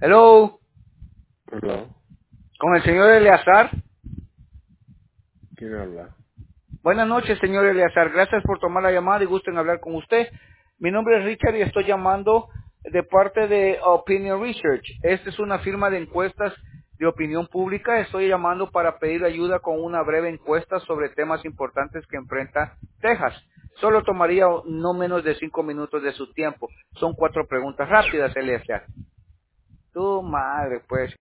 Hello, Hola, con el señor Eleazar. ¿quién habla? Buenas noches, señor Eleazar. Gracias por tomar la llamada y gusto en hablar con usted. Mi nombre es Richard y estoy llamando de parte de Opinion Research. Esta es una firma de encuestas de opinión pública. Estoy llamando para pedir ayuda con una breve encuesta sobre temas importantes que enfrenta Texas. Solo tomaría no menos de 5 minutos de su tiempo. Son 4 preguntas rápidas, Eleazar. Tu madre, pues.